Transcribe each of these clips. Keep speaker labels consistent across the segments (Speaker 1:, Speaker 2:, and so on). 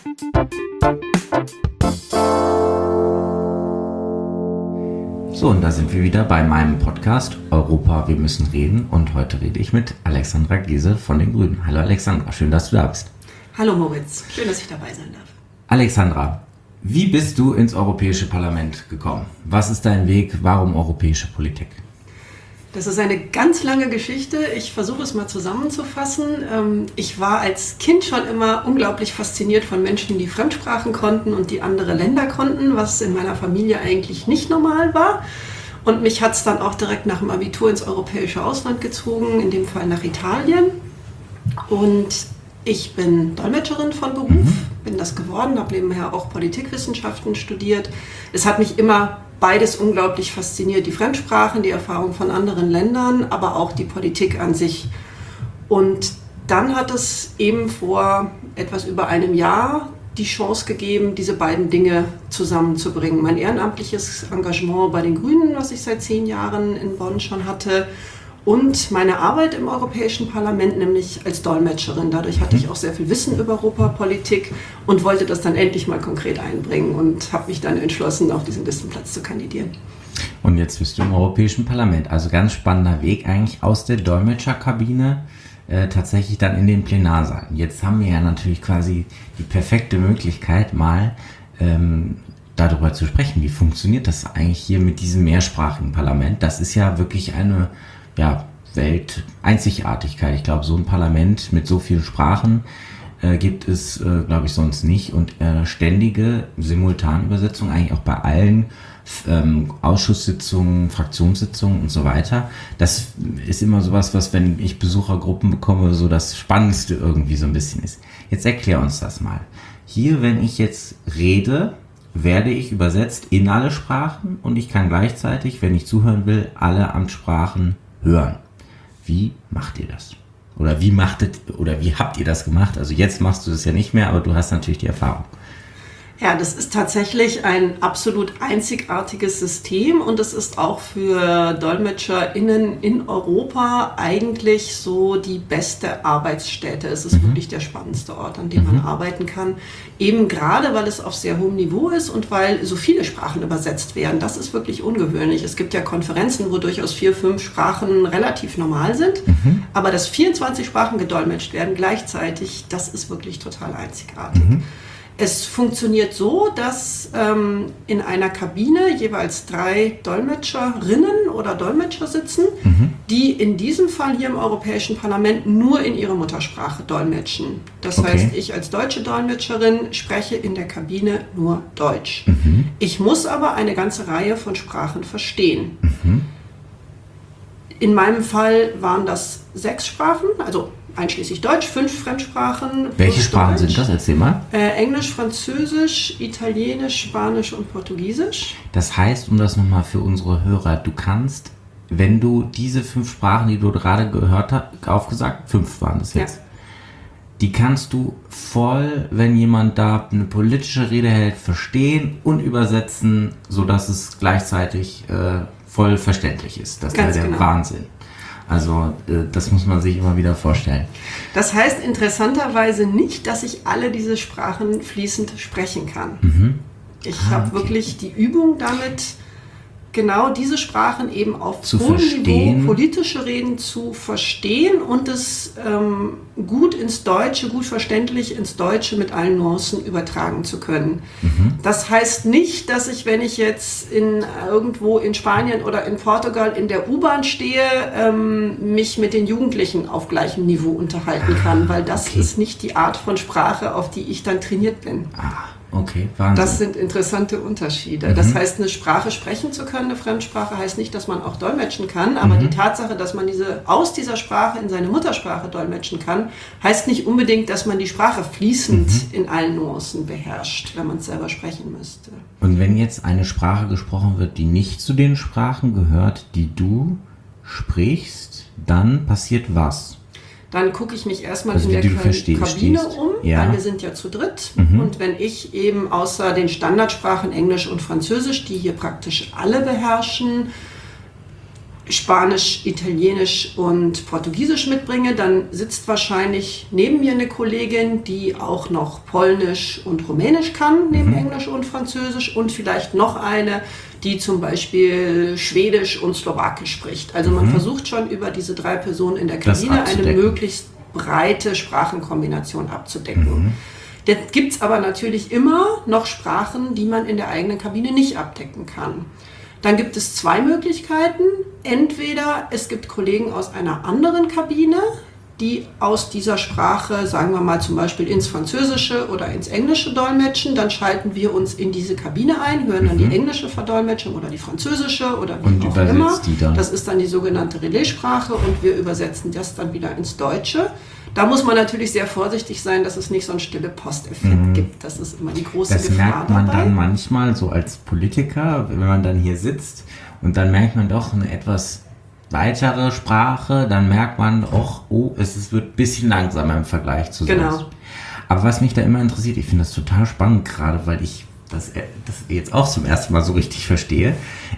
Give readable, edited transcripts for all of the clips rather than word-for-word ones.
Speaker 1: So, und da sind wir wieder bei meinem Podcast Europa, wir müssen reden. Und heute rede ich mit Alexandra Giese von den Grünen. Hallo Alexandra, schön, dass du da bist.
Speaker 2: Hallo Moritz, schön, dass ich dabei sein darf.
Speaker 1: Alexandra, wie bist du ins Europäische Parlament gekommen? Was ist dein Weg? Warum europäische Politik?
Speaker 2: Das ist eine ganz lange Geschichte. Ich versuche es mal zusammenzufassen. Ich war als Kind schon immer unglaublich fasziniert von Menschen, die Fremdsprachen konnten und die andere Länder konnten, was in meiner Familie eigentlich nicht normal war. Und mich hat es dann auch direkt nach dem Abitur ins europäische Ausland gezogen, in dem Fall nach Italien. Und ich bin Dolmetscherin von Beruf, bin das geworden, habe nebenher auch Politikwissenschaften studiert. Es hat mich immer beides unglaublich fasziniert, die Fremdsprachen, die Erfahrung von anderen Ländern, aber auch die Politik an sich. Und dann hat es eben vor etwas über einem Jahr die Chance gegeben, diese beiden Dinge zusammenzubringen. Mein ehrenamtliches Engagement bei den Grünen, was ich seit 10 Jahren in Bonn schon hatte, und meine Arbeit im Europäischen Parlament, nämlich als Dolmetscherin. Dadurch hatte ich auch sehr viel Wissen über Europapolitik und wollte das dann endlich mal konkret einbringen und habe mich dann entschlossen, auf diesen Listenplatz zu kandidieren.
Speaker 1: Und jetzt bist du im Europäischen Parlament. Also ganz spannender Weg eigentlich aus der Dolmetscherkabine tatsächlich dann in den Plenarsaal. Jetzt haben wir ja natürlich quasi die perfekte Möglichkeit, mal darüber zu sprechen. Wie funktioniert das eigentlich hier mit diesem mehrsprachigen Parlament? Das ist ja wirklich eine Welteinzigartigkeit. Ich glaube, so ein Parlament mit so vielen Sprachen gibt es, glaube ich, sonst nicht. Und ständige Simultanübersetzung eigentlich auch bei allen Ausschusssitzungen, Fraktionssitzungen und so weiter. Das ist immer sowas, was, wenn ich Besuchergruppen bekomme, so das Spannendste irgendwie so ein bisschen ist. Jetzt erklär uns das mal. Hier, wenn ich jetzt rede, werde ich übersetzt in alle Sprachen und ich kann gleichzeitig, wenn ich zuhören will, alle Amtssprachen hören. Wie macht ihr das? Oder wie habt ihr das gemacht? Also jetzt machst du das ja nicht mehr, aber du hast natürlich die Erfahrung.
Speaker 2: Ja, das ist tatsächlich ein absolut einzigartiges System und es ist auch für DolmetscherInnen in Europa eigentlich so die beste Arbeitsstätte. Es ist wirklich der spannendste Ort, an dem man arbeiten kann. Eben gerade, weil es auf sehr hohem Niveau ist und weil so viele Sprachen übersetzt werden. Das ist wirklich ungewöhnlich. Es gibt ja Konferenzen, wo durchaus 4, 5 Sprachen relativ normal sind. Aber dass 24 Sprachen gedolmetscht werden gleichzeitig, das ist wirklich total einzigartig. Es funktioniert so, dass in einer Kabine jeweils 3 Dolmetscherinnen oder Dolmetscher sitzen, die in diesem Fall hier im Europäischen Parlament nur in ihrer Muttersprache dolmetschen. Das heißt, ich als deutsche Dolmetscherin spreche in der Kabine nur Deutsch. Ich muss aber eine ganze Reihe von Sprachen verstehen. In meinem Fall waren das 6 Sprachen, also einschließlich Deutsch, 5 Fremdsprachen.
Speaker 1: Welche Sprachen sind das? Erzähl mal.
Speaker 2: Englisch, Französisch, Italienisch, Spanisch und Portugiesisch.
Speaker 1: Das heißt, um das nochmal für unsere Hörer, du kannst, wenn du diese 5 Sprachen, die du gerade gehört hast, aufgesagt, 5 waren das jetzt, die kannst du voll, wenn jemand da eine politische Rede hält, verstehen und übersetzen, sodass es gleichzeitig voll verständlich ist. Das ist der Wahnsinn. Also das muss man sich immer wieder vorstellen.
Speaker 2: Das heißt interessanterweise nicht, dass ich alle diese Sprachen fließend sprechen kann. Ich habe wirklich die Übung damit, genau diese Sprachen eben auf hohem Niveau, politische Reden zu verstehen und es gut ins Deutsche, gut verständlich ins Deutsche mit allen Nuancen übertragen zu können. Das heißt nicht, dass ich, wenn ich jetzt irgendwo in Spanien oder in Portugal in der U-Bahn stehe, mich mit den Jugendlichen auf gleichem Niveau unterhalten kann, weil das ist nicht die Art von Sprache, auf die ich dann trainiert bin.
Speaker 1: Okay, Wahnsinn.
Speaker 2: Das sind interessante Unterschiede. Das heißt, eine Sprache sprechen zu können, eine Fremdsprache, heißt nicht, dass man auch dolmetschen kann, aber die Tatsache, dass man aus dieser Sprache in seine Muttersprache dolmetschen kann, heißt nicht unbedingt, dass man die Sprache fließend in allen Nuancen beherrscht, wenn man es selber sprechen müsste.
Speaker 1: Und wenn jetzt eine Sprache gesprochen wird, die nicht zu den Sprachen gehört, die du sprichst, dann passiert was?
Speaker 2: Dann gucke ich mich erstmal in der Kabine um, weil wir sind ja zu dritt. Und wenn ich eben außer den Standardsprachen Englisch und Französisch, die hier praktisch alle beherrschen, Spanisch, Italienisch und Portugiesisch mitbringe, dann sitzt wahrscheinlich neben mir eine Kollegin, die auch noch Polnisch und Rumänisch kann, neben Englisch und Französisch, und vielleicht noch eine, die zum Beispiel Schwedisch und Slowakisch spricht. Also man versucht schon über diese 3 Personen in der Kabine eine möglichst breite Sprachenkombination abzudecken. Da gibt es aber natürlich immer noch Sprachen, die man in der eigenen Kabine nicht abdecken kann. Dann gibt es 2 Möglichkeiten. Entweder es gibt Kollegen aus einer anderen Kabine, die aus dieser Sprache, sagen wir mal zum Beispiel ins Französische oder ins Englische dolmetschen. Dann schalten wir uns in diese Kabine ein, hören dann die englische Verdolmetschung oder die französische oder wie auch immer. Das ist dann die sogenannte Relaissprache und wir übersetzen das dann wieder ins Deutsche. Da muss man natürlich sehr vorsichtig sein, dass es nicht so einen stille Posteffekt gibt. Das ist immer die große Gefahr dabei. Das merkt man
Speaker 1: dann manchmal so als Politiker, wenn man dann hier sitzt und dann merkt man doch eine etwas weitere Sprache, dann merkt man auch, es wird ein bisschen langsamer im Vergleich zu sonst. Genau. Aber was mich da immer interessiert, ich finde das total spannend, gerade weil ich das jetzt auch zum ersten Mal so richtig verstehe,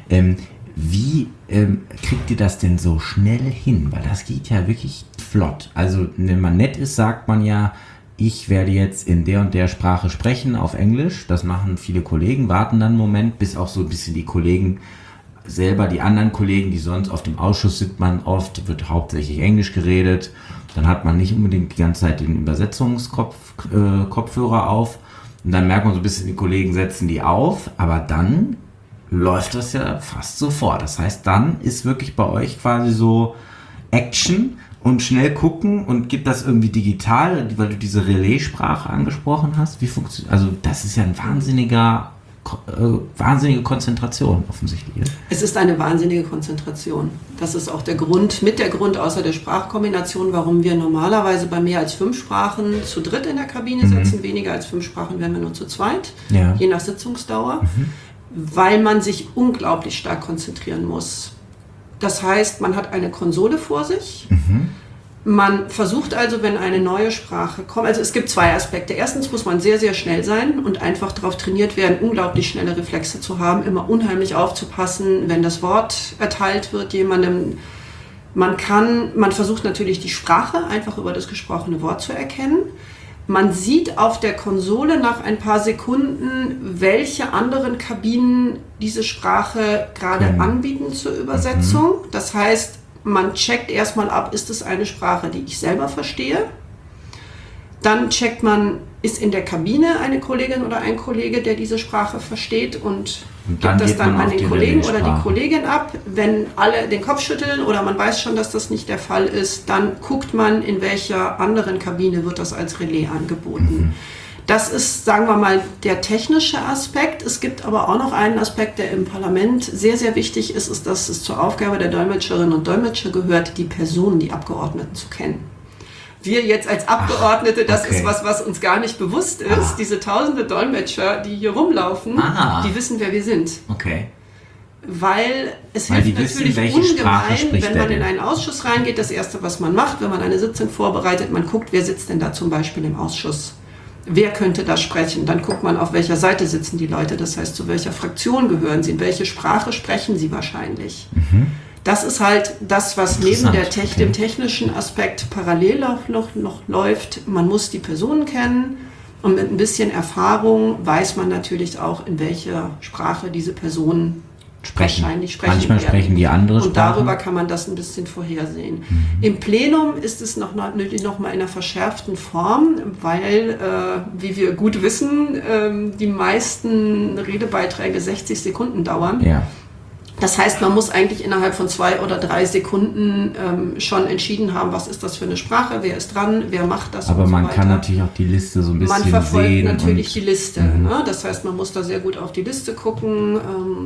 Speaker 1: wie kriegt ihr das denn so schnell hin? Weil das geht ja wirklich flott. Also wenn man nett ist, sagt man ja, ich werde jetzt in der und der Sprache sprechen auf Englisch. Das machen viele Kollegen, warten dann einen Moment, bis auch so ein bisschen die Kollegen selber, die anderen Kollegen, die sonst auf dem Ausschuss sind, man oft, wird hauptsächlich Englisch geredet. Dann hat man nicht unbedingt die ganze Zeit den Übersetzungskopfhörer auf. Und dann merkt man so ein bisschen, die Kollegen setzen die auf, aber dann läuft das ja fast sofort. Das heißt, dann ist wirklich bei euch quasi so Action und schnell gucken und gibt das irgendwie digital, weil du diese Relaissprache angesprochen hast. Wie funktioniert? Also das ist ja ein wahnsinnige Konzentration offensichtlich.
Speaker 2: Es ist eine wahnsinnige Konzentration. Das ist auch der Grund außer der Sprachkombination, warum wir normalerweise bei mehr als 5 Sprachen zu dritt in der Kabine sitzen. Weniger als 5 Sprachen wären wir nur zu zweit, je nach Sitzungsdauer. Weil man sich unglaublich stark konzentrieren muss. Das heißt, man hat eine Konsole vor sich. Man versucht also, wenn eine neue Sprache kommt, also es gibt 2 Aspekte. Erstens muss man sehr, sehr schnell sein und einfach darauf trainiert werden, unglaublich schnelle Reflexe zu haben, immer unheimlich aufzupassen, wenn das Wort erteilt wird jemandem. Man versucht natürlich die Sprache einfach über das gesprochene Wort zu erkennen. Man sieht auf der Konsole nach ein paar Sekunden, welche anderen Kabinen diese Sprache gerade anbieten zur Übersetzung. Das heißt, man checkt erstmal ab, ist es eine Sprache, die ich selber verstehe. Dann checkt man, ist in der Kabine eine Kollegin oder ein Kollege, der diese Sprache versteht und gibt das dann an den Kollegen oder die Kollegin ab. Wenn alle den Kopf schütteln oder man weiß schon, dass das nicht der Fall ist, dann guckt man, in welcher anderen Kabine wird das als Relais angeboten. Das ist, sagen wir mal, der technische Aspekt. Es gibt aber auch noch einen Aspekt, der im Parlament sehr, sehr wichtig ist, dass es zur Aufgabe der Dolmetscherinnen und Dolmetscher gehört, die Personen, die Abgeordneten zu kennen. Wir jetzt als Abgeordnete, das ist was uns gar nicht bewusst ist. Diese tausende Dolmetscher, die hier rumlaufen, die wissen, wer wir sind.
Speaker 1: Okay.
Speaker 2: Weil es hilft natürlich ungemein, wenn man in einen Ausschuss reingeht. Das Erste, was man macht, wenn man eine Sitzung vorbereitet, man guckt, wer sitzt denn da zum Beispiel im Ausschuss. Wer könnte da sprechen? Dann guckt man, auf welcher Seite sitzen die Leute. Das heißt, zu welcher Fraktion gehören sie? In welche Sprache sprechen sie wahrscheinlich? Das ist halt das, was neben dem technischen Aspekt parallel noch läuft. Man muss die Personen kennen und mit ein bisschen Erfahrung weiß man natürlich auch, in welcher Sprache diese Personen wahrscheinlich sprechen
Speaker 1: Manchmal
Speaker 2: werden.
Speaker 1: Sprechen die andere
Speaker 2: und
Speaker 1: Sprachen.
Speaker 2: Darüber kann man das ein bisschen vorhersehen. Im Plenum ist es noch mal in einer verschärften Form, weil, wie wir gut wissen, die meisten Redebeiträge 60 Sekunden dauern.
Speaker 1: Ja.
Speaker 2: Das heißt, man muss eigentlich innerhalb von 2 oder 3 Sekunden schon entschieden haben, was ist das für eine Sprache, wer ist dran, wer macht das.
Speaker 1: Aber man kann natürlich auch die Liste so ein bisschen sehen.
Speaker 2: Man verfolgt natürlich die Liste. Ne? Das heißt, man muss da sehr gut auf die Liste gucken.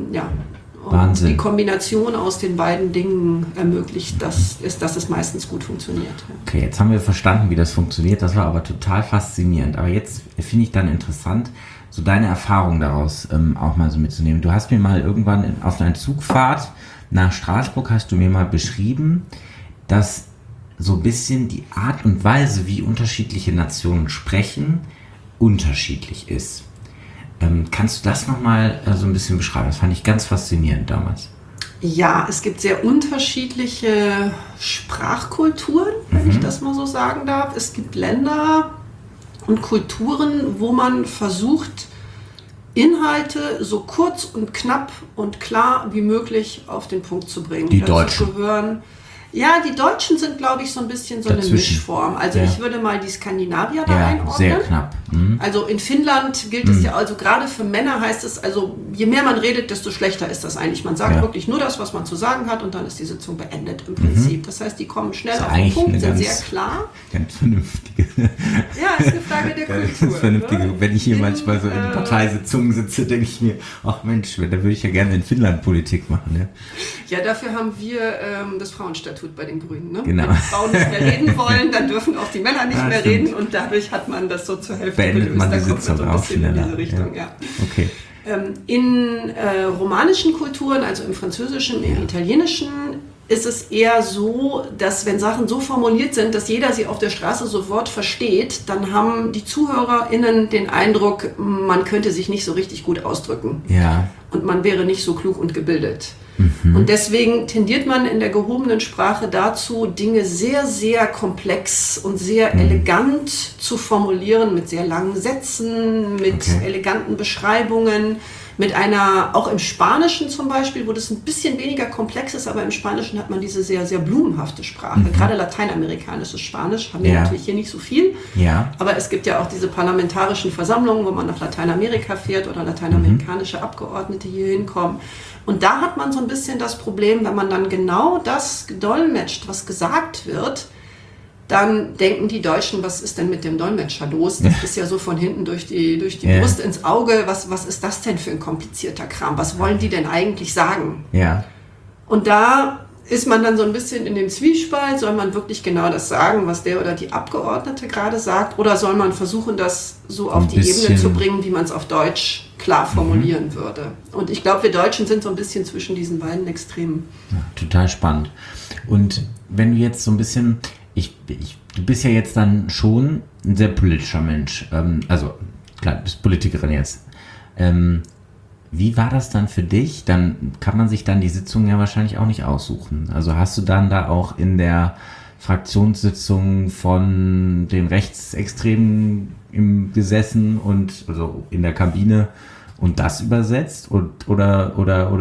Speaker 2: Und die Kombination aus den beiden Dingen ermöglicht, dass es meistens gut funktioniert.
Speaker 1: Okay, jetzt haben wir verstanden, wie das funktioniert. Das war aber total faszinierend. Aber jetzt finde ich dann interessant, so deine Erfahrung daraus auch mal so mitzunehmen. Du hast mir mal irgendwann auf einer Zugfahrt nach Straßburg hast du mir mal beschrieben, dass so ein bisschen die Art und Weise, wie unterschiedliche Nationen sprechen, unterschiedlich ist. Kannst du das nochmal so ein bisschen beschreiben? Das fand ich ganz faszinierend damals.
Speaker 2: Ja, es gibt sehr unterschiedliche Sprachkulturen, wenn ich das mal so sagen darf. Es gibt Länder und Kulturen, wo man versucht, Inhalte so kurz und knapp und klar wie möglich auf den Punkt zu bringen.
Speaker 1: Die Deutschen.
Speaker 2: Ja, die Deutschen sind, glaube ich, so ein bisschen so
Speaker 1: dazwischen.
Speaker 2: Eine Mischform. Also ich würde mal die Skandinavier da einordnen.
Speaker 1: Sehr knapp.
Speaker 2: Also in Finnland gilt es ja, also gerade für Männer heißt es, also je mehr man redet, desto schlechter ist das eigentlich. Man sagt wirklich nur das, was man zu sagen hat und dann ist die Sitzung beendet im Prinzip. Das heißt, die kommen schnell auf den Punkt, sind sehr klar.
Speaker 1: Ganz vernünftige.
Speaker 2: Ja, ist eine Frage der Kultur.
Speaker 1: Ganz vernünftige. Ne? Wenn ich hier manchmal so in Parteisitzungen sitze, denke ich mir, ach Mensch, da würde ich ja gerne in Finnland Politik machen. Ne?
Speaker 2: Ja, dafür haben wir das Frauenstatut bei den Grünen. Ne?
Speaker 1: Genau.
Speaker 2: Wenn die Frauen nicht mehr reden wollen, dann dürfen auch die Männer nicht mehr reden und dadurch hat man das so zur Hälfte
Speaker 1: beendet man die Sitzung
Speaker 2: so ein bisschen in diese Richtung. Ja.
Speaker 1: Okay.
Speaker 2: In romanischen Kulturen, also im Französischen, im Italienischen, ist es eher so, dass wenn Sachen so formuliert sind, dass jeder sie auf der Straße sofort versteht, dann haben die ZuhörerInnen den Eindruck, man könnte sich nicht so richtig gut ausdrücken.
Speaker 1: Ja.
Speaker 2: Und man wäre nicht so klug und gebildet. Und deswegen tendiert man in der gehobenen Sprache dazu, Dinge sehr, sehr komplex und sehr elegant zu formulieren, mit sehr langen Sätzen, mit eleganten Beschreibungen, mit einer, auch im Spanischen zum Beispiel, wo das ein bisschen weniger komplex ist, aber im Spanischen hat man diese sehr, sehr blumenhafte Sprache. Gerade lateinamerikanisches Spanisch haben wir natürlich hier nicht so viel.
Speaker 1: Ja.
Speaker 2: Aber es gibt ja auch diese parlamentarischen Versammlungen, wo man nach Lateinamerika fährt oder lateinamerikanische Abgeordnete hier hinkommen. Und da hat man so ein bisschen das Problem, wenn man dann genau das gedolmetscht, was gesagt wird, dann denken die Deutschen, was ist denn mit dem Dolmetscher los? Das ist ja so von hinten durch die Brust ins Auge. Was ist das denn für ein komplizierter Kram? Was wollen die denn eigentlich sagen?
Speaker 1: Ja.
Speaker 2: Und da ist man dann so ein bisschen in dem Zwiespalt. Soll man wirklich genau das sagen, was der oder die Abgeordnete gerade sagt? Oder soll man versuchen, das so auf die Ebene zu bringen, wie man es auf Deutsch klar formulieren würde? Und ich glaube, wir Deutschen sind so ein bisschen zwischen diesen beiden Extremen.
Speaker 1: Ja, total spannend. Und wenn du jetzt so ein bisschen... Du bist ja jetzt dann schon ein sehr politischer Mensch. Also, klar, du bist Politikerin jetzt. Wie war das dann für dich? Dann kann man sich dann die Sitzung ja wahrscheinlich auch nicht aussuchen. Also hast du dann da auch in der Fraktionssitzung von den Rechtsextremen gesessen und also in der Kabine und das übersetzt? Oder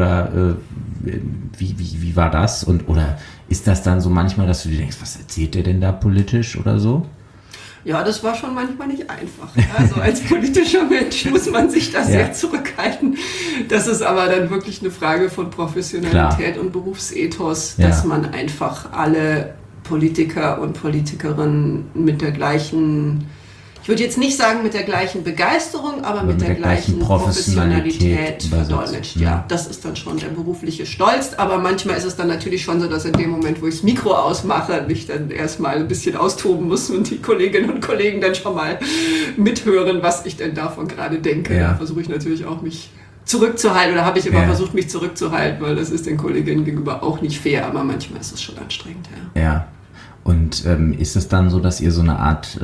Speaker 1: wie war das? Oder ist das dann so manchmal, dass du dir denkst, was erzählt der denn da politisch oder so?
Speaker 2: Ja, das war schon manchmal nicht einfach. Also als politischer Mensch muss man sich da sehr zurückhalten. Das ist aber dann wirklich eine Frage von Professionalität und Berufsethos, dass man einfach alle Politiker und Politikerinnen mit der gleichen, ich würde jetzt nicht sagen mit der gleichen Begeisterung, aber mit der gleichen Professionalität verdolmetscht. Ja, das ist dann schon der berufliche Stolz. Aber manchmal ist es dann natürlich schon so, dass in dem Moment, wo ich das Mikro ausmache, mich dann erstmal ein bisschen austoben muss und die Kolleginnen und Kollegen dann schon mal mithören, was ich denn davon gerade denke. Da versuche ich natürlich auch mich zurückzuhalten oder habe ich immer versucht, mich zurückzuhalten, weil das ist den Kolleginnen gegenüber auch nicht fair, aber manchmal ist es schon anstrengend.
Speaker 1: Ja. Und ist es dann so, dass ihr so eine Art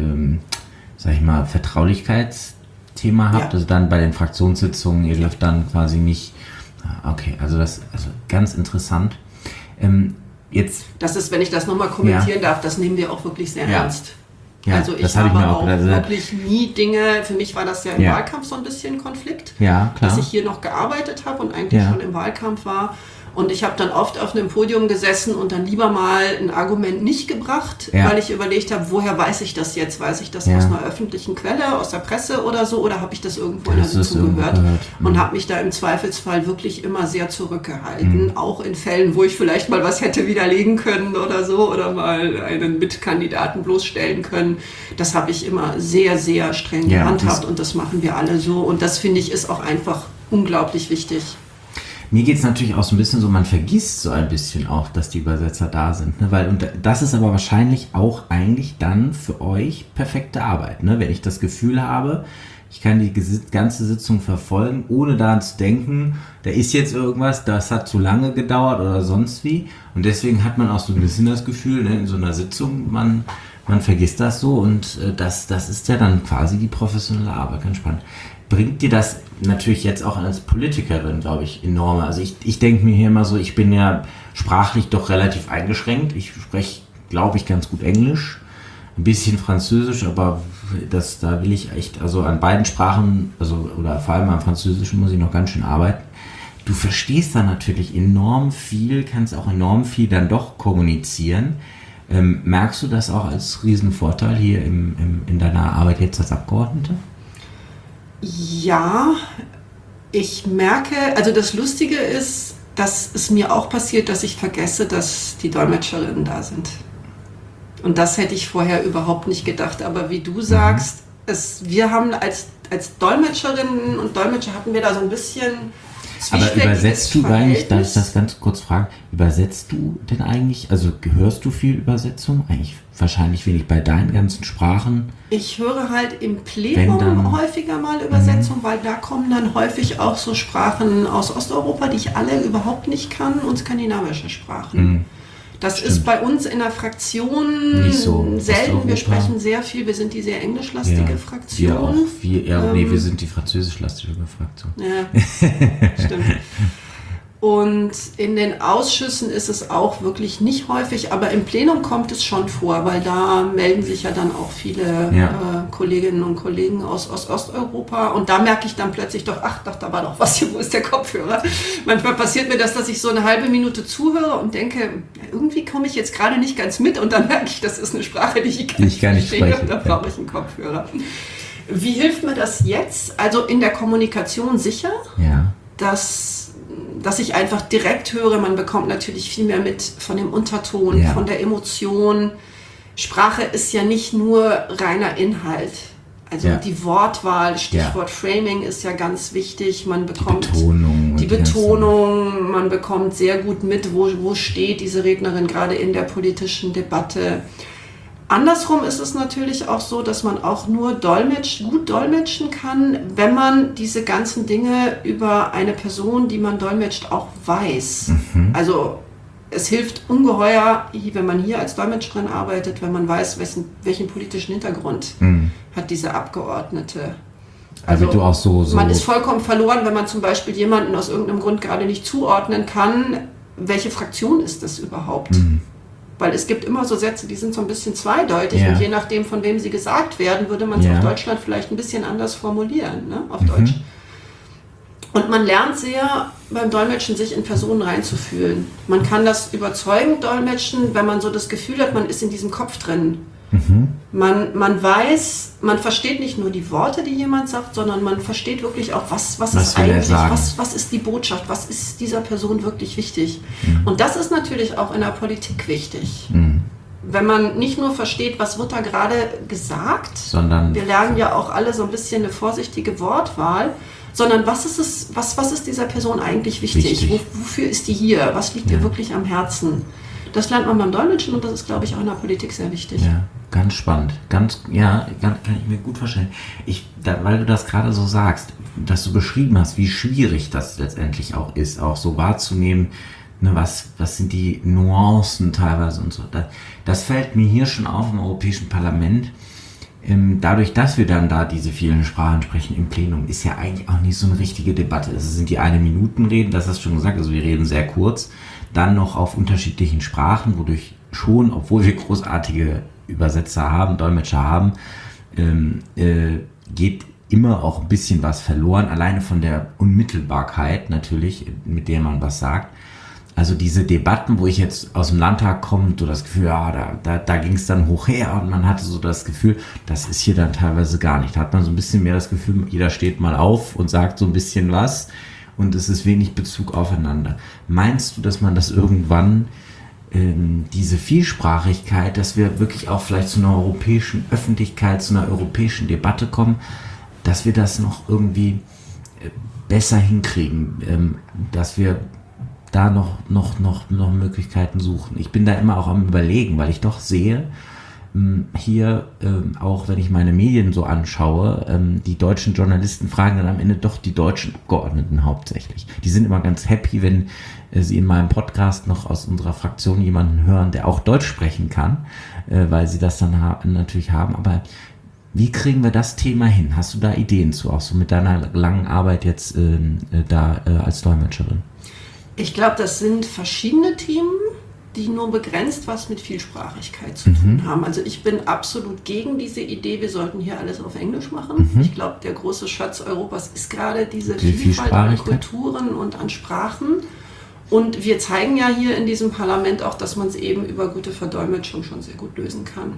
Speaker 1: sag ich mal, Vertraulichkeitsthema habt, also dann bei den Fraktionssitzungen, ihr dürft dann quasi nicht, okay, also ganz interessant. Jetzt.
Speaker 2: Das ist, wenn ich das nochmal kommentieren darf, das nehmen wir auch wirklich sehr ernst.
Speaker 1: Ja,
Speaker 2: also ich habe auch wirklich nie Dinge, für mich war das ja im Wahlkampf so ein bisschen Konflikt, dass ich hier noch gearbeitet habe und eigentlich schon im Wahlkampf war. Und ich habe dann oft auf einem Podium gesessen und dann lieber mal ein Argument nicht gebracht, weil ich überlegt habe, woher weiß ich das jetzt? Weiß ich das aus einer öffentlichen Quelle, aus der Presse oder so? Oder habe ich das irgendwo in der Sitzung gehört? Und habe mich da im Zweifelsfall wirklich immer sehr zurückgehalten. Auch in Fällen, wo ich vielleicht mal was hätte widerlegen können oder so. Oder mal einen Mitkandidaten bloßstellen können. Das habe ich immer sehr, sehr streng gehandhabt. Und das machen wir alle so. Und das, finde ich, ist auch einfach unglaublich wichtig.
Speaker 1: Mir geht es natürlich auch so ein bisschen so, man vergisst so ein bisschen auch, dass die Übersetzer da sind. Ne? Und das ist aber wahrscheinlich auch eigentlich dann für euch perfekte Arbeit. Ne? Wenn ich das Gefühl habe, ich kann die ganze Sitzung verfolgen, ohne daran zu denken, da ist jetzt irgendwas, das hat zu lange gedauert oder sonst wie. Und deswegen hat man auch so ein bisschen das Gefühl, ne, in so einer Sitzung, man man vergisst das so und das ist ja dann quasi die professionelle Arbeit, ganz spannend. Bringt dir das natürlich jetzt auch als Politikerin, glaube ich, enorme, also ich denke mir hier immer so, ich bin ja sprachlich doch relativ eingeschränkt, ich spreche, glaube ich, ganz gut Englisch, ein bisschen Französisch, aber da will ich echt, also an beiden Sprachen, also oder vor allem am Französischen muss ich noch ganz schön arbeiten. Du verstehst dann natürlich enorm viel, kannst auch enorm viel dann doch kommunizieren. Merkst du das auch als Riesenvorteil hier in deiner Arbeit jetzt als Abgeordnete?
Speaker 2: Ja, ich merke, also das Lustige ist, dass es mir auch passiert, dass ich vergesse, dass die Dolmetscherinnen da sind. Und das hätte ich vorher überhaupt nicht gedacht. Aber wie du sagst, wir haben als Dolmetscherinnen und Dolmetscher hatten wir da so ein bisschen...
Speaker 1: Aber übersetzt du eigentlich, darf ich das ganz kurz fragen, übersetzt du denn eigentlich, also hörst du viel Übersetzung? Eigentlich wahrscheinlich wenig bei deinen ganzen Sprachen.
Speaker 2: Ich höre halt im Plenum häufiger mal Übersetzung, weil da kommen dann häufig auch so Sprachen aus Osteuropa, die ich alle überhaupt nicht kann, und skandinavische Sprachen. Das ist bei uns in der Fraktion nicht so selten. Wir sprechen sehr viel. Wir sind die sehr englischlastige Fraktion.
Speaker 1: Wir auch. Wir sind die französischlastige Fraktion.
Speaker 2: Ja, stimmt. Und in den Ausschüssen ist es auch wirklich nicht häufig, aber im Plenum kommt es schon vor, weil da melden sich ja dann auch viele Kolleginnen und Kollegen aus Osteuropa. Und da merke ich dann plötzlich doch, da war doch was hier, wo ist der Kopfhörer? Manchmal passiert mir das, dass ich so eine halbe Minute zuhöre und denke, irgendwie komme ich jetzt gerade nicht ganz mit, und dann merke ich, das ist eine Sprache, die ich gar nicht verstehe, und da brauche ich einen Kopfhörer. Wie hilft mir das jetzt? Also in der Kommunikation sicher, dass ich einfach direkt höre, man bekommt natürlich viel mehr mit von dem Unterton, von der Emotion. Sprache ist ja nicht nur reiner Inhalt. Also die Wortwahl, Stichwort Framing ist ja ganz wichtig. Man bekommt die Betonung, man bekommt sehr gut mit, wo steht diese Rednerin gerade in der politischen Debatte. Andersrum ist es natürlich auch so, dass man auch nur gut dolmetschen kann, wenn man diese ganzen Dinge über eine Person, die man dolmetscht, auch weiß. Also es hilft ungeheuer, wenn man hier als Dolmetscherin arbeitet, wenn man weiß, welchen politischen Hintergrund hat diese Abgeordnete. Also
Speaker 1: du auch so
Speaker 2: man ist vollkommen verloren, wenn man zum Beispiel jemanden aus irgendeinem Grund gerade nicht zuordnen kann, welche Fraktion ist das überhaupt? Weil es gibt immer so Sätze, die sind so ein bisschen zweideutig, und je nachdem, von wem sie gesagt werden, würde man es auf Deutschland vielleicht ein bisschen anders formulieren, ne? Auf Deutsch. Und man lernt sehr beim Dolmetschen, sich in Personen reinzufühlen. Man kann das überzeugend dolmetschen, wenn man so das Gefühl hat, man ist in diesem Kopf drin. Man weiß, man versteht nicht nur die Worte, die jemand sagt, sondern man versteht wirklich auch, was ist eigentlich, was ist die Botschaft, was ist dieser Person wirklich wichtig. Und das ist natürlich auch in der Politik wichtig. Wenn man nicht nur versteht, was wird da gerade gesagt, sondern wir lernen ja auch alle so ein bisschen eine vorsichtige Wortwahl, sondern was ist dieser Person eigentlich wichtig? Wofür ist die hier? Was liegt ihr wirklich am Herzen? Das lernt man beim Dolmetschen, und das ist, glaube ich, auch in der Politik sehr wichtig. Ja,
Speaker 1: ganz spannend. Kann ich mir gut vorstellen. Weil du das gerade so sagst, dass du beschrieben hast, wie schwierig das letztendlich auch ist, auch so wahrzunehmen, ne, was sind die Nuancen teilweise und so. Das fällt mir hier schon auf im Europäischen Parlament. Dadurch, dass wir dann da diese vielen Sprachen sprechen im Plenum, ist ja eigentlich auch nicht so eine richtige Debatte. Es sind die 1-Minuten-Reden, das hast du schon gesagt, also wir reden sehr kurz. Dann noch auf unterschiedlichen Sprachen, wodurch schon, obwohl wir großartige Übersetzer haben, Dolmetscher haben, geht immer auch ein bisschen was verloren, alleine von der Unmittelbarkeit natürlich, mit der man was sagt. Also diese Debatten, wo ich jetzt aus dem Landtag komme, so das Gefühl, da ging es dann hoch her, und man hatte so das Gefühl, das ist hier dann teilweise gar nicht. Da hat man so ein bisschen mehr das Gefühl, jeder steht mal auf und sagt so ein bisschen was, und es ist wenig Bezug aufeinander. Meinst du, dass man das irgendwann, diese Vielsprachigkeit, dass wir wirklich auch vielleicht zu einer europäischen Öffentlichkeit, zu einer europäischen Debatte kommen, dass wir das noch irgendwie besser hinkriegen, dass wir da noch Möglichkeiten suchen? Ich bin da immer auch am Überlegen, weil ich doch sehe, hier, auch wenn ich meine Medien so anschaue, die deutschen Journalisten fragen dann am Ende doch die deutschen Abgeordneten hauptsächlich. Die sind immer ganz happy, wenn sie in meinem Podcast noch aus unserer Fraktion jemanden hören, der auch Deutsch sprechen kann, weil sie das dann natürlich haben. Aber wie kriegen wir das Thema hin? Hast du da Ideen zu, auch so mit deiner langen Arbeit jetzt als Dolmetscherin?
Speaker 2: Ich glaube, das sind verschiedene Themen, die nur begrenzt was mit Vielsprachigkeit zu tun haben. Also ich bin absolut gegen diese Idee, wir sollten hier alles auf Englisch machen. Ich glaube, der große Schatz Europas ist gerade diese Vielfalt an Kulturen und an Sprachen. Und wir zeigen ja hier in diesem Parlament auch, dass man es eben über gute Verdolmetschung schon sehr gut lösen kann.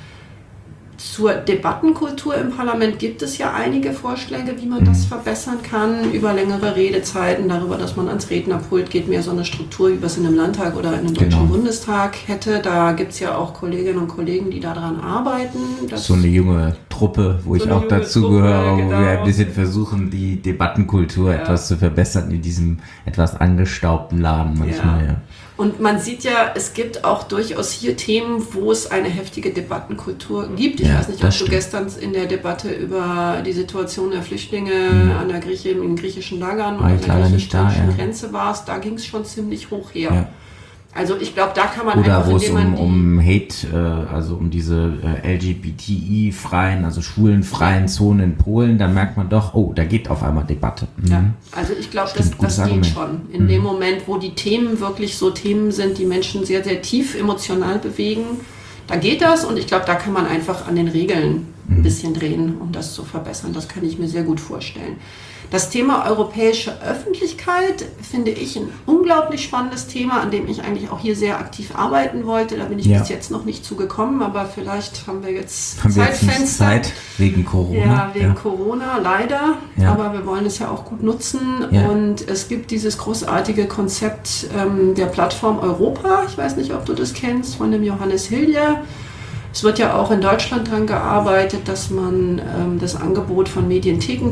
Speaker 2: Zur Debattenkultur im Parlament gibt es ja einige Vorschläge, wie man das verbessern kann, über längere Redezeiten, darüber, dass man ans Rednerpult geht, mehr so eine Struktur, wie wir es in einem Landtag oder in einem Deutschen Bundestag hätte. Da gibt es ja auch Kolleginnen und Kollegen, die daran arbeiten.
Speaker 1: So eine junge Truppe, wo ich auch dazu gehöre, wo wir ein bisschen versuchen, die Debattenkultur etwas zu verbessern in diesem etwas angestaubten Laden manchmal. Ja.
Speaker 2: Und man sieht ja, es gibt auch durchaus hier Themen, wo es eine heftige Debattenkultur gibt. Ich weiß nicht, ob du gestern in der Debatte über die Situation der Flüchtlinge in den griechischen Lagern oder an der griechisch-türkischen Grenze warst. Da ging es schon ziemlich hoch her. Ja. Also ich glaube, da kann man
Speaker 1: oder einfach... Oder wo es um Hate, also um diese LGBTI-freien, also schwulenfreien Zonen in Polen, da merkt man doch, oh, da geht auf einmal Debatte.
Speaker 2: Ja, also ich glaube, das geht schon. In dem Moment, wo die Themen wirklich so Themen sind, die Menschen sehr, sehr tief emotional bewegen, da geht das und ich glaube, da kann man einfach an den Regeln ein bisschen drehen, um das zu verbessern. Das kann ich mir sehr gut vorstellen. Das Thema europäische Öffentlichkeit finde ich ein unglaublich spannendes Thema, an dem ich eigentlich auch hier sehr aktiv arbeiten wollte. Da bin ich bis jetzt noch nicht zugekommen, aber vielleicht haben wir jetzt Zeitfenster.
Speaker 1: Zeit wegen Corona.
Speaker 2: Ja, wegen Corona, leider. Ja. Aber wir wollen es ja auch gut nutzen. Ja. Und es gibt dieses großartige Konzept der Plattform Europa. Ich weiß nicht, ob du das kennst, von dem Johannes Hilje. Es wird ja auch in Deutschland daran gearbeitet, dass man das Angebot von Mediatheken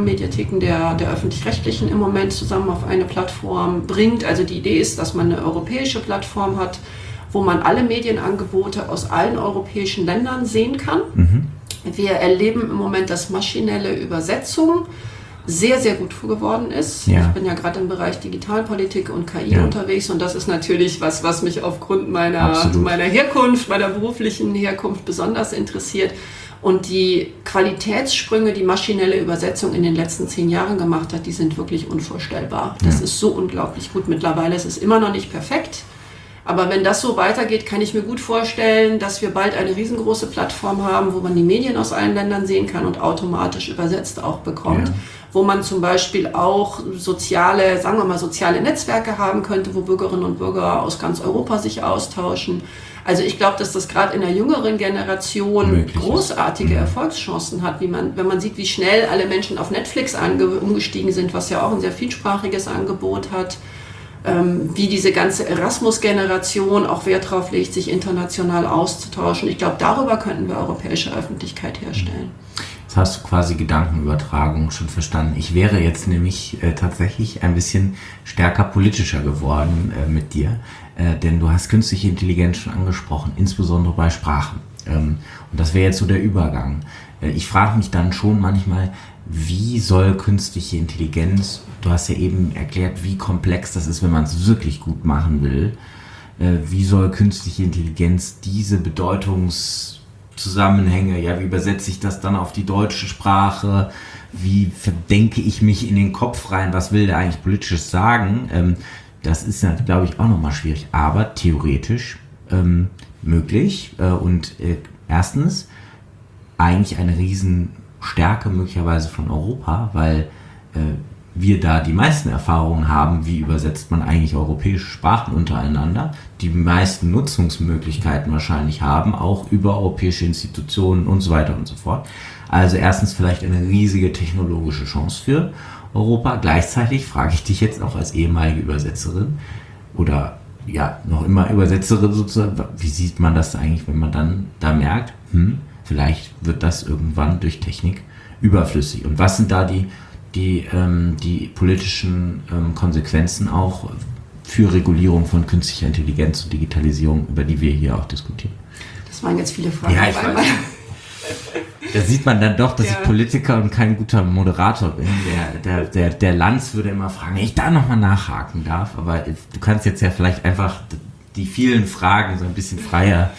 Speaker 2: der Öffentlich-Rechtlichen im Moment zusammen auf eine Plattform bringt. Also die Idee ist, dass man eine europäische Plattform hat, wo man alle Medienangebote aus allen europäischen Ländern sehen kann. Wir erleben im Moment, dass maschinelle Übersetzung sehr, sehr gut geworden ist. Ja. Ich bin ja gerade im Bereich Digitalpolitik und KI unterwegs und das ist natürlich was mich aufgrund meiner Herkunft, meiner beruflichen Herkunft besonders interessiert. Und die Qualitätssprünge, die maschinelle Übersetzung in den letzten 10 Jahren gemacht hat, die sind wirklich unvorstellbar. Das ist so unglaublich gut mittlerweile. Es ist immer noch nicht perfekt. Aber wenn das so weitergeht, kann ich mir gut vorstellen, dass wir bald eine riesengroße Plattform haben, wo man die Medien aus allen Ländern sehen kann und automatisch übersetzt auch bekommt. Ja. Wo man zum Beispiel auch soziale Netzwerke haben könnte, wo Bürgerinnen und Bürger aus ganz Europa sich austauschen. Also ich glaube, dass das gerade in der jüngeren Generation großartige Erfolgschancen hat, wenn man sieht, wie schnell alle Menschen auf Netflix umgestiegen sind, was ja auch ein sehr vielsprachiges Angebot hat. Wie diese ganze Erasmus-Generation auch Wert darauf legt, sich international auszutauschen. Ich glaube, darüber könnten wir europäische Öffentlichkeit herstellen.
Speaker 1: Jetzt hast du quasi Gedankenübertragung schon verstanden. Ich wäre jetzt nämlich tatsächlich ein bisschen stärker politischer geworden mit dir, denn du hast künstliche Intelligenz schon angesprochen, insbesondere bei Sprachen. Und das wäre jetzt so der Übergang. Ich frage mich dann schon manchmal, wie soll künstliche Intelligenz, du hast ja eben erklärt, wie komplex das ist, wenn man es wirklich gut machen will, wie soll künstliche Intelligenz diese Bedeutungszusammenhänge, wie übersetze ich das dann auf die deutsche Sprache, wie verdenke ich mich in den Kopf rein, was will der eigentlich politisches sagen, das ist ja, glaube ich, auch nochmal schwierig, aber theoretisch möglich und erstens eigentlich eine Riesenstärke möglicherweise von Europa, weil wir da die meisten Erfahrungen haben, wie übersetzt man eigentlich europäische Sprachen untereinander, die meisten Nutzungsmöglichkeiten wahrscheinlich haben, auch über europäische Institutionen und so weiter und so fort. Also erstens vielleicht eine riesige technologische Chance für Europa. Gleichzeitig frage ich dich jetzt auch als ehemalige Übersetzerin oder noch immer Übersetzerin sozusagen, wie sieht man das eigentlich, wenn man dann da merkt, vielleicht wird das irgendwann durch Technik überflüssig. Und was sind da die politischen Konsequenzen auch für Regulierung von künstlicher Intelligenz und Digitalisierung, über die wir hier auch diskutieren?
Speaker 2: Das Das waren jetzt viele Fragen.
Speaker 1: Ja, ich weiß. Da sieht man dann doch, dass ich Politiker und kein guter Moderator bin. Der Lanz würde immer fragen, wenn ich da nochmal nachhaken darf, aber du kannst jetzt ja vielleicht einfach die vielen Fragen so ein bisschen freier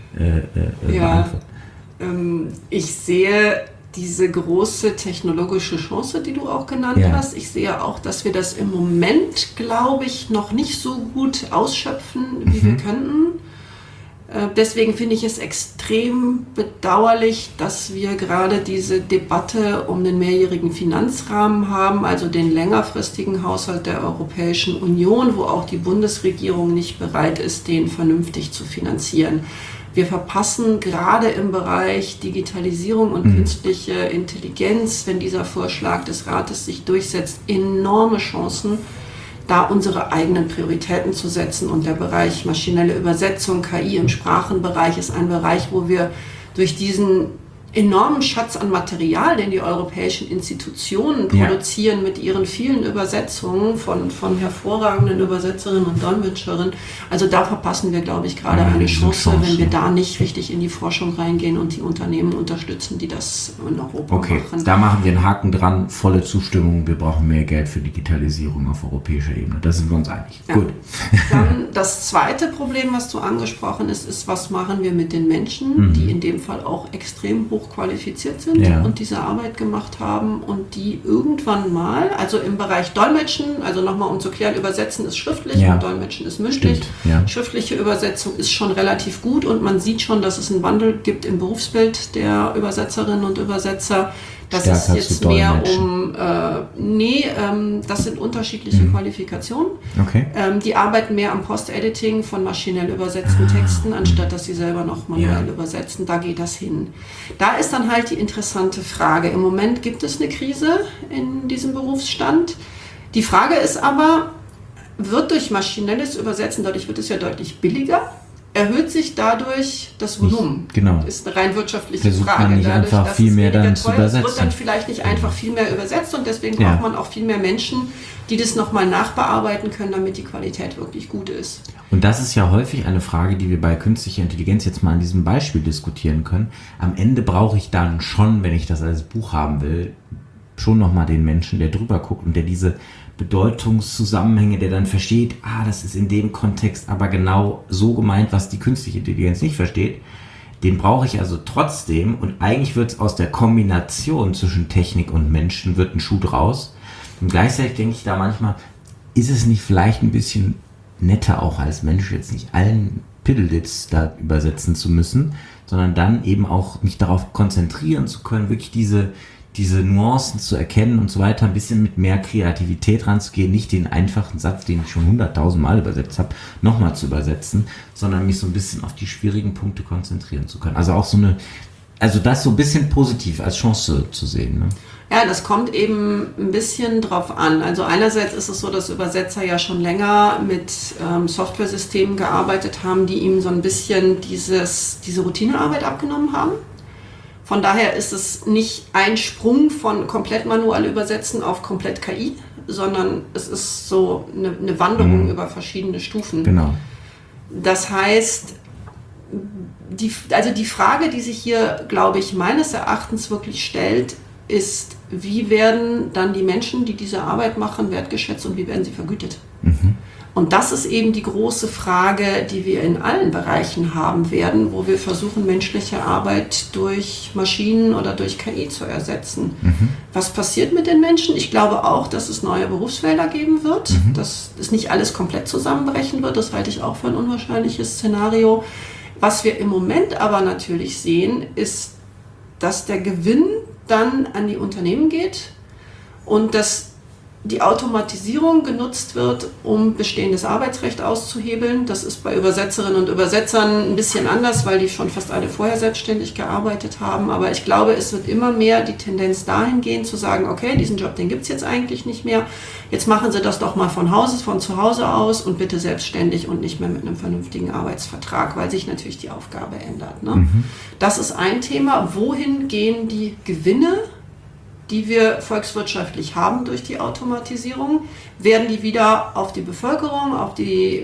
Speaker 1: beantworten.
Speaker 2: Ich sehe diese große technologische Chance, die du auch genannt hast. Ich sehe auch, dass wir das im Moment, glaube ich, noch nicht so gut ausschöpfen, wie wir könnten. Deswegen finde ich es extrem bedauerlich, dass wir gerade diese Debatte um den mehrjährigen Finanzrahmen haben, also den längerfristigen Haushalt der Europäischen Union, wo auch die Bundesregierung nicht bereit ist, den vernünftig zu finanzieren. Wir verpassen gerade im Bereich Digitalisierung und künstliche Intelligenz, wenn dieser Vorschlag des Rates sich durchsetzt, enorme Chancen, da unsere eigenen Prioritäten zu setzen. Und der Bereich maschinelle Übersetzung, KI im Sprachenbereich ist ein Bereich, wo wir durch diesen enormen Schatz an Material, den die europäischen Institutionen produzieren mit ihren vielen Übersetzungen von hervorragenden Übersetzerinnen und Dolmetscherinnen. Also da verpassen wir, glaube ich, gerade eine Chance, wenn wir da nicht richtig in die Forschung reingehen und die Unternehmen unterstützen, die das in Europa machen.
Speaker 1: Okay, da machen wir einen Haken dran, volle Zustimmung, wir brauchen mehr Geld für Digitalisierung auf europäischer Ebene. Da sind wir uns einig.
Speaker 2: Ja.
Speaker 1: Gut.
Speaker 2: Dann das zweite Problem, was du angesprochen hast, ist, was machen wir mit den Menschen, die in dem Fall auch extrem hoch qualifiziert sind und diese Arbeit gemacht haben und die irgendwann mal, also im Bereich Dolmetschen, also nochmal um zu klären, Übersetzen ist schriftlich und Dolmetschen ist mündlich. Schriftliche Übersetzung ist schon relativ gut und man sieht schon, dass es einen Wandel gibt im Berufsbild der Übersetzerinnen und Übersetzer. Das ist jetzt mehr das sind unterschiedliche Qualifikationen.
Speaker 1: Okay.
Speaker 2: Die arbeiten mehr am Post-Editing von maschinell übersetzten Texten, anstatt dass sie selber noch manuell übersetzen. Da geht das hin. Da ist dann halt die interessante Frage. Im Moment gibt es eine Krise in diesem Berufsstand. Die Frage ist aber, wird durch maschinelles Übersetzen, dadurch wird es ja deutlich billiger, erhöht sich dadurch das Volumen?
Speaker 1: Genau.
Speaker 2: Ist eine rein wirtschaftliche
Speaker 1: Versucht
Speaker 2: Frage.
Speaker 1: Man nicht
Speaker 2: dadurch,
Speaker 1: einfach viel mehr dann zu übersetzen.
Speaker 2: Wird dann vielleicht nicht einfach viel mehr übersetzt und deswegen braucht man auch viel mehr Menschen, die das nochmal nachbearbeiten können, damit die Qualität wirklich gut ist.
Speaker 1: Und das ist ja häufig eine Frage, die wir bei künstlicher Intelligenz jetzt mal an diesem Beispiel diskutieren können. Am Ende brauche ich dann schon, wenn ich das als Buch haben will, schon nochmal den Menschen, der drüber guckt und der diese Bedeutungszusammenhänge, der dann versteht, das ist in dem Kontext aber genau so gemeint, was die künstliche Intelligenz nicht versteht. Den brauche ich also trotzdem und eigentlich wird es aus der Kombination zwischen Technik und Menschen wird ein Schuh draus. Und gleichzeitig denke ich da manchmal, ist es nicht vielleicht ein bisschen netter auch als Mensch, jetzt nicht allen Piddleditz da übersetzen zu müssen, sondern dann eben auch mich darauf konzentrieren zu können, wirklich diese Nuancen zu erkennen und so weiter, ein bisschen mit mehr Kreativität ranzugehen, nicht den einfachen Satz, den ich schon 100.000 Mal übersetzt habe, nochmal zu übersetzen, sondern mich so ein bisschen auf die schwierigen Punkte konzentrieren zu können. Also auch das so ein bisschen positiv als Chance zu sehen. Ne?
Speaker 2: Ja, das kommt eben ein bisschen drauf an. Also einerseits ist es so, dass Übersetzer ja schon länger mit Softwaresystemen gearbeitet haben, die ihm so ein bisschen diese Routinearbeit abgenommen haben. Von daher ist es nicht ein Sprung von komplett manuell übersetzen auf komplett KI, sondern es ist so eine Wanderung über verschiedene Stufen.
Speaker 1: Genau.
Speaker 2: Das heißt, die Frage, die sich hier, glaube ich, meines Erachtens wirklich stellt, ist, wie werden dann die Menschen, die diese Arbeit machen, wertgeschätzt und wie werden sie vergütet? Und das ist eben die große Frage, die wir in allen Bereichen haben werden, wo wir versuchen, menschliche Arbeit durch Maschinen oder durch KI zu ersetzen. Was passiert mit den Menschen? Ich glaube auch, dass es neue Berufsfelder geben wird, dass es nicht alles komplett zusammenbrechen wird. Das halte ich auch für ein unwahrscheinliches Szenario. Was wir im Moment aber natürlich sehen, ist, dass der Gewinn dann an die Unternehmen geht und dass die Automatisierung genutzt wird, um bestehendes Arbeitsrecht auszuhebeln. Das ist bei Übersetzerinnen und Übersetzern ein bisschen anders, weil die schon fast alle vorher selbstständig gearbeitet haben. Aber ich glaube, es wird immer mehr die Tendenz dahin gehen, zu sagen, okay, diesen Job, den gibt es jetzt eigentlich nicht mehr. Jetzt machen Sie das doch mal von zu Hause aus und bitte selbstständig und nicht mehr mit einem vernünftigen Arbeitsvertrag, weil sich natürlich die Aufgabe ändert. Ne? Das ist ein Thema. Wohin gehen die Gewinne, die wir volkswirtschaftlich haben durch die Automatisierung? Werden die wieder auf die Bevölkerung, auf die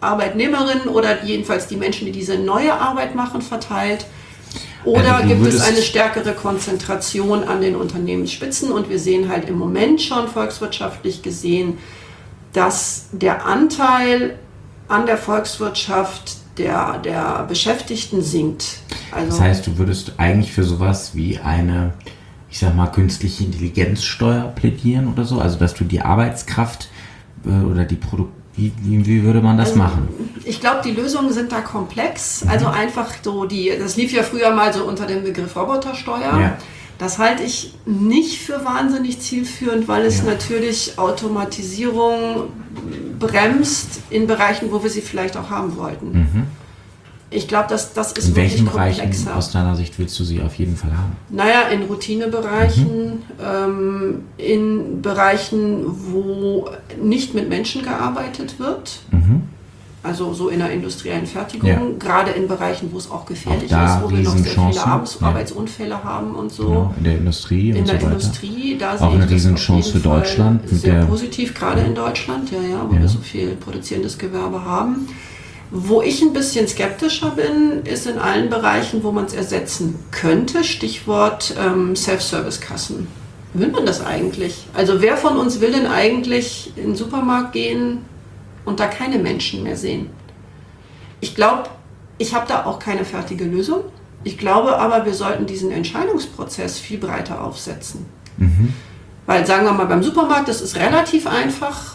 Speaker 2: Arbeitnehmerinnen oder jedenfalls die Menschen, die diese neue Arbeit machen, verteilt? Oder
Speaker 1: Also
Speaker 2: gibt es eine stärkere Konzentration an den Unternehmensspitzen? Und wir sehen halt im Moment schon volkswirtschaftlich gesehen, dass der Anteil an der Volkswirtschaft der Beschäftigten sinkt. Also,
Speaker 1: das heißt, du würdest eigentlich für sowas wie eine, ich sag mal, künstliche Intelligenzsteuer plädieren oder so? Also, dass du die Arbeitskraft oder die wie würde man das machen?
Speaker 2: Ich glaube, die Lösungen sind da komplex. Also einfach so das lief ja früher mal so unter dem Begriff Robotersteuer.
Speaker 1: Ja.
Speaker 2: Das halte ich nicht für wahnsinnig zielführend, weil es natürlich Automatisierung bremst in Bereichen, wo wir sie vielleicht auch haben wollten. Ich glaube, das ist
Speaker 1: in
Speaker 2: wirklich
Speaker 1: welchen
Speaker 2: komplexer.
Speaker 1: Bereichen aus deiner Sicht willst du sie auf jeden Fall haben?
Speaker 2: Naja, in Routinebereichen, in Bereichen, wo nicht mit Menschen gearbeitet wird, also so in der industriellen Fertigung, gerade in Bereichen, wo es auch gefährlich ist, wo wir noch sehr viele Arbeitsunfälle haben und so.
Speaker 1: Genau, in der Industrie
Speaker 2: in
Speaker 1: und so
Speaker 2: der
Speaker 1: weiter.
Speaker 2: Industrie, da
Speaker 1: auch
Speaker 2: sehe
Speaker 1: eine
Speaker 2: ich das
Speaker 1: Riesenchance
Speaker 2: auf
Speaker 1: für
Speaker 2: jeden Fall
Speaker 1: Deutschland.
Speaker 2: sehr positiv, gerade in Deutschland, wo wir so viel produzierendes Gewerbe haben. Wo ich ein bisschen skeptischer bin, ist in allen Bereichen, wo man es ersetzen könnte. Stichwort Self-Service-Kassen. Will man das eigentlich? Also wer von uns will denn eigentlich in den Supermarkt gehen und da keine Menschen mehr sehen? Ich glaube, ich habe da auch keine fertige Lösung. Ich glaube aber, wir sollten diesen Entscheidungsprozess viel breiter aufsetzen. Weil, sagen wir mal, beim Supermarkt, das ist relativ einfach,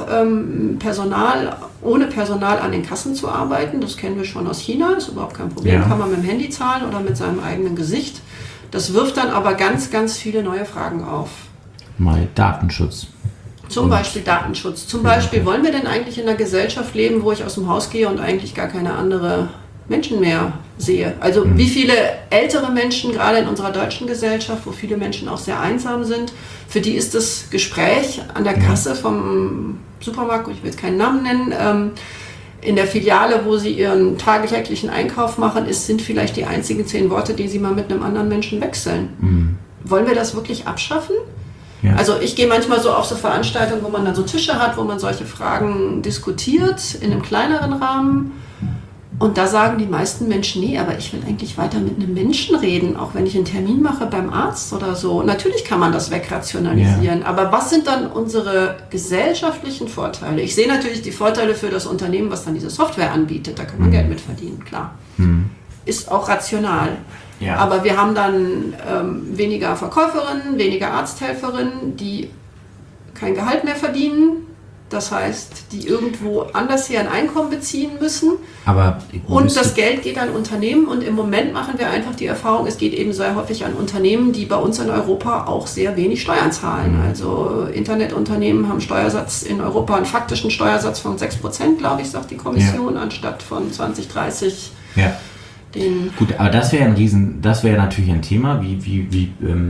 Speaker 2: ohne Personal an den Kassen zu arbeiten. Das kennen wir schon aus China, ist überhaupt kein Problem. Kann man mit dem Handy zahlen oder mit seinem eigenen Gesicht. Das wirft dann aber ganz, ganz viele neue Fragen auf.
Speaker 1: Mal Datenschutz.
Speaker 2: Zum Beispiel Datenschutz. Zum Beispiel, wollen wir denn eigentlich in einer Gesellschaft leben, wo ich aus dem Haus gehe und eigentlich gar keine andere Menschen mehr sehe? Also wie viele ältere Menschen, gerade in unserer deutschen Gesellschaft, wo viele Menschen auch sehr einsam sind, für die ist das Gespräch an der Kasse vom Supermarkt, ich will jetzt keinen Namen nennen, in der Filiale, wo sie ihren tagtäglichen Einkauf machen, sind vielleicht die einzigen 10 Worte, die sie mal mit einem anderen Menschen wechseln. Wollen wir das wirklich abschaffen? Ja. Also ich gehe manchmal so auf so Veranstaltungen, wo man dann so Tische hat, wo man solche Fragen diskutiert, in einem kleineren Rahmen. Und da sagen die meisten Menschen, nee, aber ich will eigentlich weiter mit einem Menschen reden, auch wenn ich einen Termin mache beim Arzt oder so. Natürlich kann man das wegrationalisieren, aber was sind dann unsere gesellschaftlichen Vorteile? Ich sehe natürlich die Vorteile für das Unternehmen, was dann diese Software anbietet, da kann man Geld mit verdienen, klar. Ist auch rational. Ja. Aber wir haben dann weniger Verkäuferinnen, weniger Arzthelferinnen, die kein Gehalt mehr verdienen. Das heißt, die irgendwo anders hier ein Einkommen beziehen müssen. Und das Geld geht an Unternehmen. Und im Moment machen wir einfach die Erfahrung, es geht eben sehr häufig an Unternehmen, die bei uns in Europa auch sehr wenig Steuern zahlen. Also Internetunternehmen haben Steuersatz in Europa, einen faktischen Steuersatz von 6%, glaube ich, sagt die Kommission, anstatt von 20, 30.
Speaker 1: Ja. Gut, aber das wäre natürlich ein Thema. Wie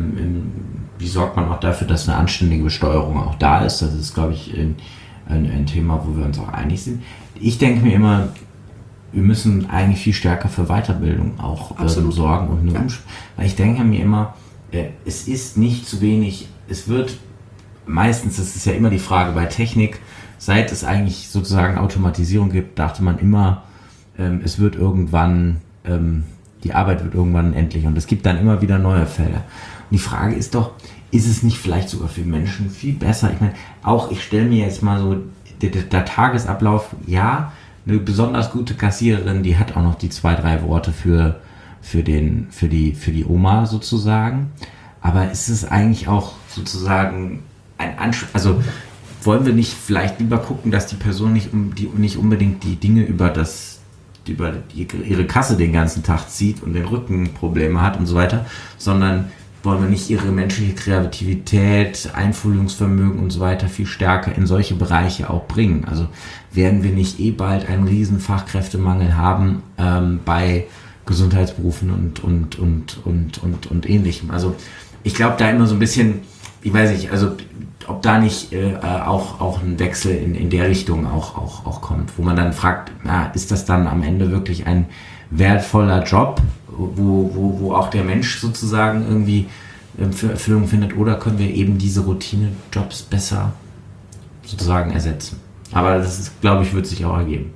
Speaker 1: sorgt man auch dafür, dass eine anständige Besteuerung auch da ist? Das ist, glaube ich, ein Thema, wo wir uns auch einig sind. Ich denke mir immer, wir müssen eigentlich viel stärker für Weiterbildung auch sorgen und weil ich denke mir immer, es ist nicht zu wenig, es wird meistens, das ist ja immer die Frage bei Technik, seit es eigentlich sozusagen Automatisierung gibt, dachte man immer, es wird irgendwann, die Arbeit wird irgendwann endlich und es gibt dann immer wieder neue Felder. Und die Frage ist doch, ist es nicht vielleicht sogar für Menschen viel besser? Ich meine, ich stelle mir jetzt mal so, der Tagesablauf, eine besonders gute Kassiererin, die hat auch noch die 2, 3 Worte für die Oma sozusagen. Aber ist es eigentlich auch sozusagen ein Anspruch, also wollen wir nicht vielleicht lieber gucken, dass die Person nicht unbedingt die Dinge über ihre Kasse den ganzen Tag zieht und den Rückenprobleme hat und so weiter, sondern wollen wir nicht ihre menschliche Kreativität, Einfühlungsvermögen und so weiter viel stärker in solche Bereiche auch bringen. Also werden wir nicht bald einen riesen Fachkräftemangel haben bei Gesundheitsberufen und Ähnlichem. Also ich glaube da immer so ein bisschen, ich weiß nicht, also ob da nicht auch ein Wechsel in der Richtung auch kommt, wo man dann fragt, ist das dann am Ende wirklich ein wertvoller Job, wo auch der Mensch sozusagen irgendwie für Erfüllung findet, oder können wir eben diese Routine-Jobs besser sozusagen ersetzen? Aber das ist, glaube ich, wird sich auch ergeben.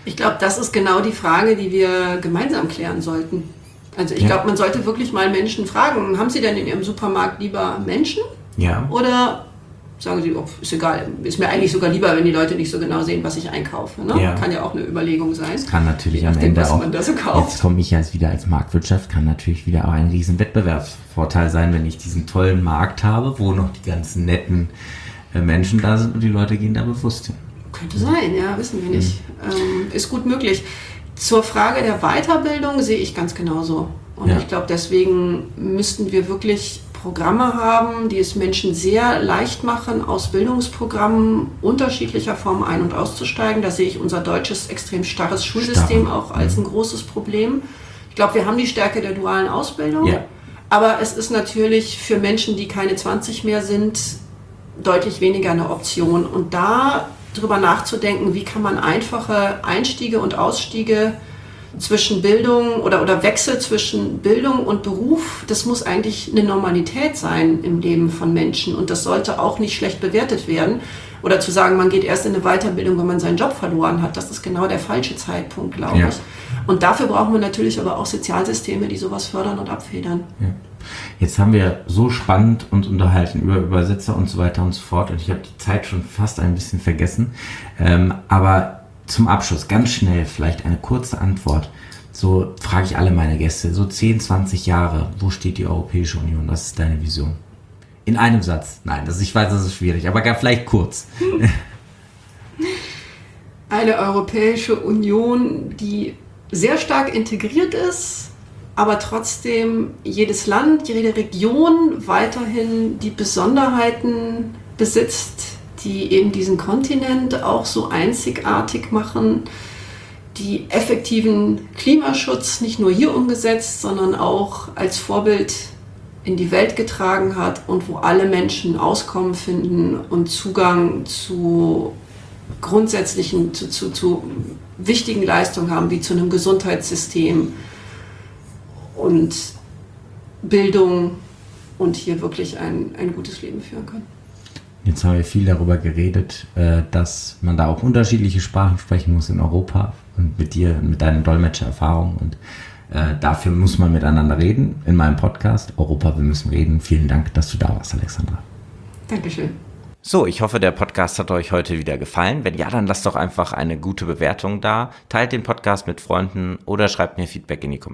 Speaker 2: Ich glaube, das ist genau die Frage, die wir gemeinsam klären sollten. Also ich glaube, man sollte wirklich mal Menschen fragen, haben Sie denn in Ihrem Supermarkt lieber Menschen?
Speaker 1: Ja.
Speaker 2: Oder sagen Sie, oh, ist egal, ist mir eigentlich sogar lieber, wenn die Leute nicht so genau sehen, was ich einkaufe. Ne?
Speaker 1: Ja.
Speaker 2: Kann ja auch eine Überlegung sein.
Speaker 1: Das kann natürlich am
Speaker 2: nachdem,
Speaker 1: Ende
Speaker 2: was
Speaker 1: auch,
Speaker 2: man da so kauft.
Speaker 1: jetzt komme ich ja wieder als Marktwirtschaft, kann natürlich wieder auch ein riesen Wettbewerbsvorteil sein, wenn ich diesen tollen Markt habe, wo noch die ganzen netten Menschen da sind und die Leute gehen da bewusst hin.
Speaker 2: Könnte sein, ja, wissen wir nicht. Ist gut möglich. Zur Frage der Weiterbildung sehe ich ganz genauso. Und ich glaube, deswegen müssten wir wirklich Programme haben, die es Menschen sehr leicht machen, aus Bildungsprogrammen unterschiedlicher Formen ein- und auszusteigen. Da sehe ich unser deutsches extrem starres Schulsystem auch als ein großes Problem. Ich glaube, wir haben die Stärke der dualen Ausbildung, aber es ist natürlich für Menschen, die keine 20 mehr sind, deutlich weniger eine Option. Und da drüber nachzudenken, wie kann man einfache Einstiege und Ausstiege zwischen Bildung oder Wechsel zwischen Bildung und Beruf, das muss eigentlich eine Normalität sein im Leben von Menschen und das sollte auch nicht schlecht bewertet werden. Oder zu sagen, man geht erst in eine Weiterbildung, wenn man seinen Job verloren hat, das ist genau der falsche Zeitpunkt, glaube ich. Und dafür brauchen wir natürlich aber auch Sozialsysteme, die sowas fördern und abfedern.
Speaker 1: Ja. Jetzt haben wir so spannend uns unterhalten über Übersetzer und so weiter und so fort und ich habe die Zeit schon fast ein bisschen vergessen. Aber zum Abschluss ganz schnell vielleicht eine kurze Antwort. So frage ich alle meine Gäste, so 10, 20 Jahre, wo steht die Europäische Union? Was ist deine Vision? In einem Satz. Nein, ich weiß, das ist schwierig, aber vielleicht kurz.
Speaker 2: Eine Europäische Union, die sehr stark integriert ist, aber trotzdem jedes Land, jede Region weiterhin die Besonderheiten besitzt, die eben diesen Kontinent auch so einzigartig machen, die effektiven Klimaschutz nicht nur hier umgesetzt, sondern auch als Vorbild in die Welt getragen hat und wo alle Menschen Auskommen finden und Zugang zu grundsätzlichen, zu wichtigen Leistungen haben, wie zu einem Gesundheitssystem und Bildung und hier wirklich ein gutes Leben führen können.
Speaker 1: Jetzt haben wir viel darüber geredet, dass man da auch unterschiedliche Sprachen sprechen muss in Europa und mit dir, mit deiner Dolmetschererfahrung und dafür muss man miteinander reden in meinem Podcast Europa, wir müssen reden. Vielen Dank, dass du da warst, Alexandra.
Speaker 2: Dankeschön.
Speaker 1: So, ich hoffe, der Podcast hat euch heute wieder gefallen. Wenn ja, dann lasst doch einfach eine gute Bewertung da, teilt den Podcast mit Freunden oder schreibt mir Feedback in die Kommentare.